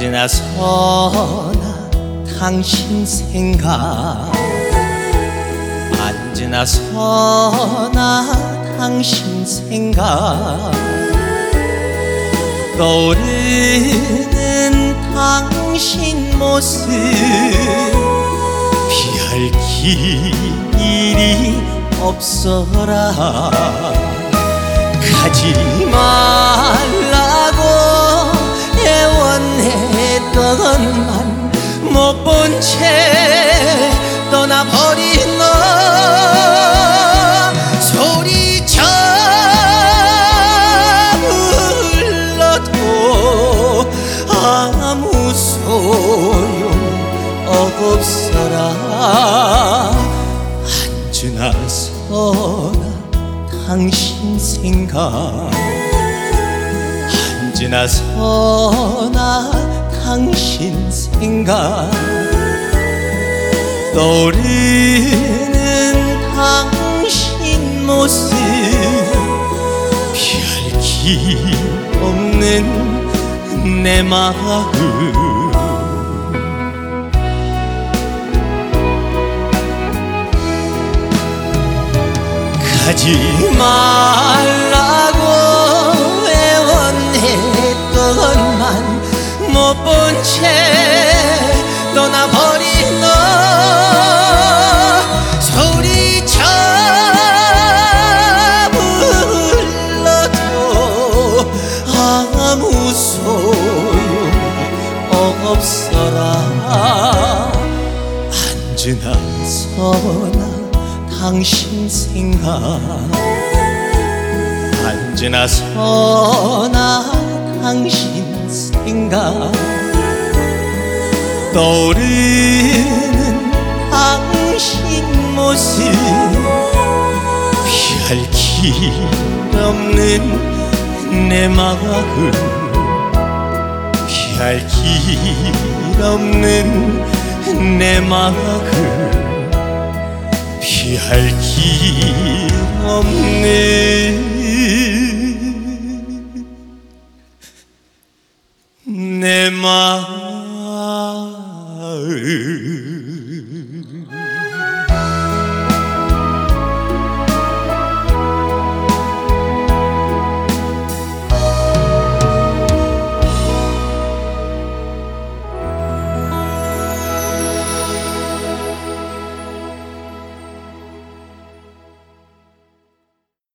언제나 서나 당신 생각, 언제나 서나 당신 생각, 떠오르는 당신 모습, 피할 길이 없어라. 가지 말라고 애원했던만 못 본 채 떠나버린 너, 소리쳐 불러도 아무 소용 없어라. 언제나 서나 당신 생각, 언제나 서나 당신 생각, 떠오르는 당신 모습, 피할 길 없는 내 마음. 가지 말라고 애원했건만 못 본 채 떠나버린 너, 소리쳐 불러도 아무 소용 없어라. 언제나 서나 당신 생각, 언제나 서나 당신 생각, 떠오르는 당신 모습, 피할 길 없는 내 마음, 피할 길 없는 내 마음, 피할 길 없는 내 마음.